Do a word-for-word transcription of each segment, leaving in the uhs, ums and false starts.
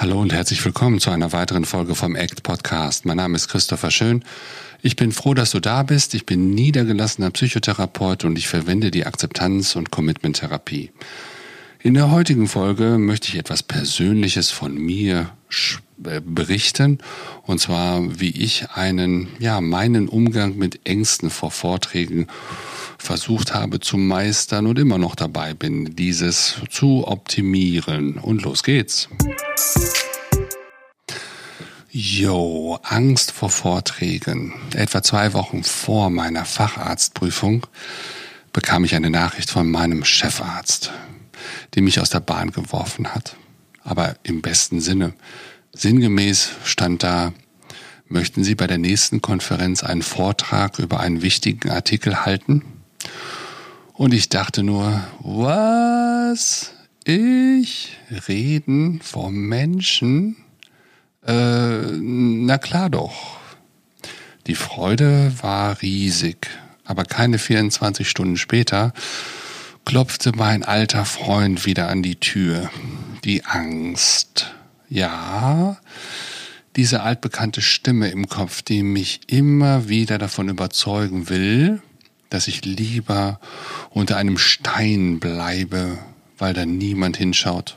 Hallo und herzlich willkommen zu einer weiteren Folge vom A C T Podcast. Mein Name ist Christopher Schön. Ich bin froh, dass du da bist. Ich bin niedergelassener Psychotherapeut und ich verwende die Akzeptanz- und Commitment-Therapie. In der heutigen Folge möchte ich etwas Persönliches von mir berichten, und zwar, wie ich einen, ja, meinen Umgang mit Ängsten vor Vorträgen versucht habe zu meistern und immer noch dabei bin, dieses zu optimieren. Und los geht's. Jo, Angst vor Vorträgen. Etwa zwei Wochen vor meiner Facharztprüfung bekam ich eine Nachricht von meinem Chefarzt, die mich aus der Bahn geworfen hat. Aber im besten Sinne. Sinngemäß stand da: Möchten Sie bei der nächsten Konferenz einen Vortrag über einen wichtigen Artikel halten? Und ich dachte nur, was? Ich reden vor Menschen? Äh, na klar doch. Die Freude war riesig, aber keine vierundzwanzig Stunden später klopfte mein alter Freund wieder an die Tür. Die Angst. Ja, diese altbekannte Stimme im Kopf, die mich immer wieder davon überzeugen will, dass ich lieber unter einem Stein bleibe, weil da niemand hinschaut.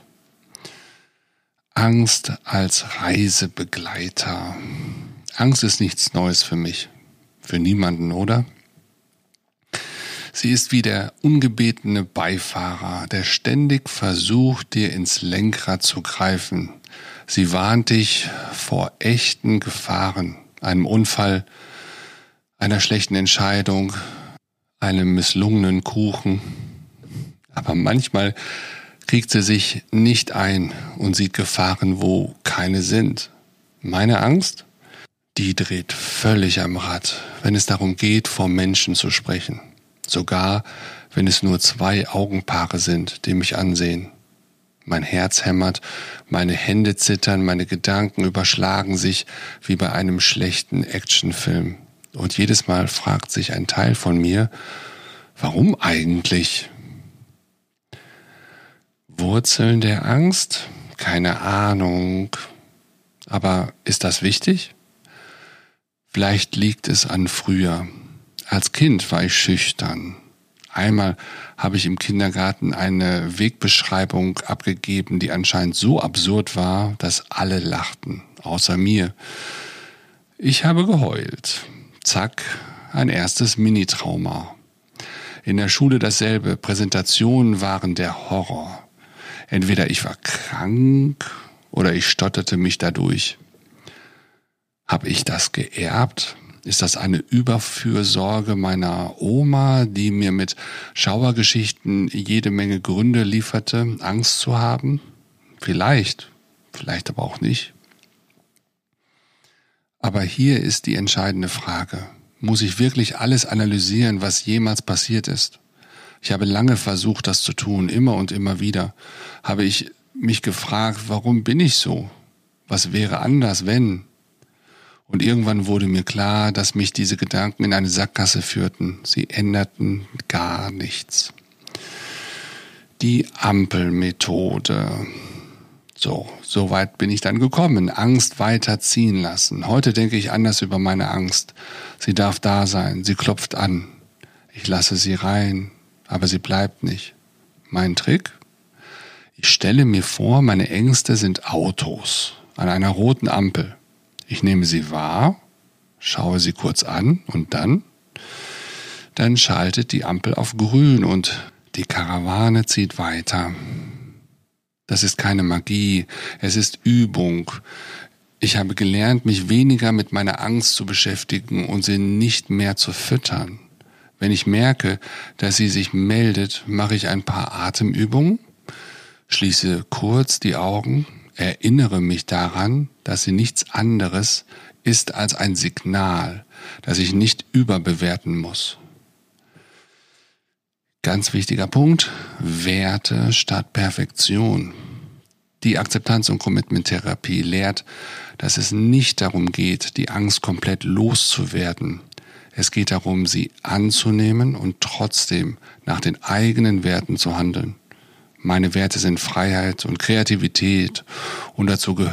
Angst als Reisebegleiter. Angst ist nichts Neues für mich, für niemanden, oder? Sie ist wie der ungebetene Beifahrer, der ständig versucht, dir ins Lenkrad zu greifen. Sie warnt dich vor echten Gefahren, einem Unfall, einer schlechten Entscheidung, einem misslungenen Kuchen. Aber manchmal kriegt sie sich nicht ein und sieht Gefahren, wo keine sind. Meine Angst? Die dreht völlig am Rad, wenn es darum geht, vor Menschen zu sprechen. Sogar, wenn es nur zwei Augenpaare sind, die mich ansehen. Mein Herz hämmert, meine Hände zittern, meine Gedanken überschlagen sich wie bei einem schlechten Actionfilm. Und jedes Mal fragt sich ein Teil von mir, warum eigentlich? Wurzeln der Angst? Keine Ahnung. Aber ist das wichtig? Vielleicht liegt es an früher. Als Kind war ich schüchtern. Einmal habe ich im Kindergarten eine Wegbeschreibung abgegeben, die anscheinend so absurd war, dass alle lachten, außer mir. Ich habe geheult. Zack, ein erstes Mini-Trauma. In der Schule dasselbe. Präsentationen waren der Horror. Entweder ich war krank oder ich stotterte mich dadurch. Habe ich das geerbt? Ist das eine Überfürsorge meiner Oma, die mir mit Schauergeschichten jede Menge Gründe lieferte, Angst zu haben? Vielleicht, vielleicht aber auch nicht. Aber hier ist die entscheidende Frage. Muss ich wirklich alles analysieren, was jemals passiert ist? Ich habe lange versucht, das zu tun, immer und immer wieder. Habe ich mich gefragt, warum bin ich so? Was wäre anders, wenn? Und irgendwann wurde mir klar, dass mich diese Gedanken in eine Sackgasse führten. Sie änderten gar nichts. Die Ampelmethode. So, so weit bin ich dann gekommen. Angst weiter ziehen lassen. Heute denke ich anders über meine Angst. Sie darf da sein. Sie klopft an. Ich lasse sie rein, aber sie bleibt nicht. Mein Trick? Ich stelle mir vor, meine Ängste sind Autos an einer roten Ampel. Ich nehme sie wahr, schaue sie kurz an und dann, dann schaltet die Ampel auf grün und die Karawane zieht weiter. Das ist keine Magie, es ist Übung. Ich habe gelernt, mich weniger mit meiner Angst zu beschäftigen und sie nicht mehr zu füttern. Wenn ich merke, dass sie sich meldet, mache ich ein paar Atemübungen, schließe kurz die Augen, erinnere mich daran, dass sie nichts anderes ist als ein Signal, das ich nicht überbewerten muss. Ganz wichtiger Punkt, Werte statt Perfektion. Die Akzeptanz- und Commitment-Therapie lehrt, dass es nicht darum geht, die Angst komplett loszuwerden. Es geht darum, sie anzunehmen und trotzdem nach den eigenen Werten zu handeln. Meine Werte sind Freiheit und Kreativität und dazu